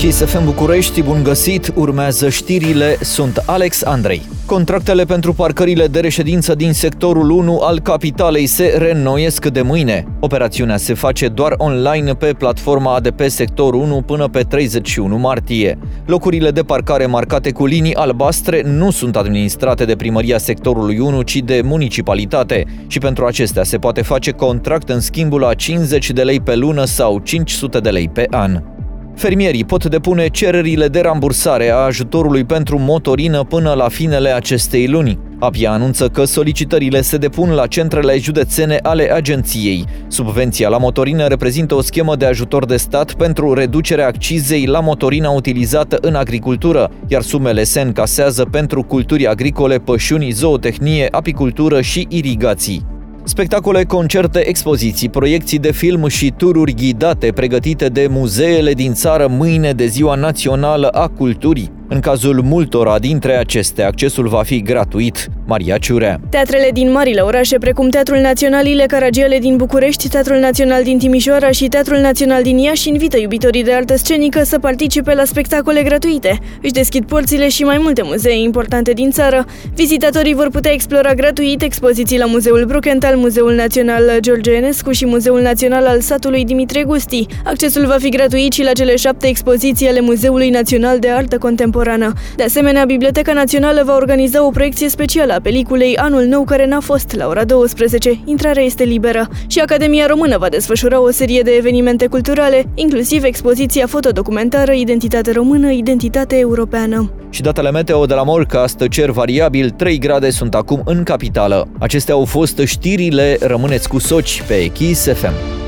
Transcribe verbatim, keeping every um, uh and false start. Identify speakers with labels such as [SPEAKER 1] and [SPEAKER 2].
[SPEAKER 1] Kiss F M București, bun găsit, urmează știrile, sunt Alex Andrei. Contractele pentru parcările de reședință din sectorul unu al capitalei se reînnoiesc de mâine. Operațiunea se face doar online pe platforma A D P Sector unu până pe treizeci și unu martie. Locurile de parcare marcate cu linii albastre nu sunt administrate de primăria sectorului unu, ci de municipalitate și pentru acestea se poate face contract în schimbul a cincizeci de lei pe lună sau cinci sute de lei pe an. Fermierii pot depune cererile de rambursare a ajutorului pentru motorină până la finele acestei luni. A P I A anunță că solicitările se depun la centrele județene ale agenției. Subvenția la motorină reprezintă o schemă de ajutor de stat pentru reducerea accizei la motorina utilizată în agricultură, iar sumele se încasează pentru culturi agricole, pășuni, zootehnie, apicultură și irigații. Spectacole, concerte, expoziții, proiecții de film și tururi ghidate pregătite de muzeele din țară mâine de Ziua Națională a Culturii. În cazul multora dintre acestea, accesul va fi gratuit. Maria Ciurea.
[SPEAKER 2] Teatrele din marile orașe, precum Teatrul Național Ile Caragiale din București, Teatrul Național din Timișoara și Teatrul Național din Iași, invită iubitorii de artă scenică să participe la spectacole gratuite. Își deschid porțile și mai multe muzee importante din țară. Vizitatorii vor putea explora gratuit expoziții la Muzeul Brukenthal, Muzeul Național George Enescu și Muzeul Național al satului Dimitrie Gusti. Accesul va fi gratuit și la cele șapte expoziții ale Muzeului Național de Artă Contemporană. De asemenea, Biblioteca Națională va organiza o proiecție specială a peliculei Anul Nou care n-a fost la ora douăsprezece. Intrarea este liberă. Și Academia Română va desfășura o serie de evenimente culturale, inclusiv expoziția fotodocumentară Identitate Română, Identitate Europeană.
[SPEAKER 1] Și datele meteo de la Morcast, cer variabil, trei grade sunt acum în capitală. Acestea au fost știrile, rămâneți cu Soci pe Kiss F M.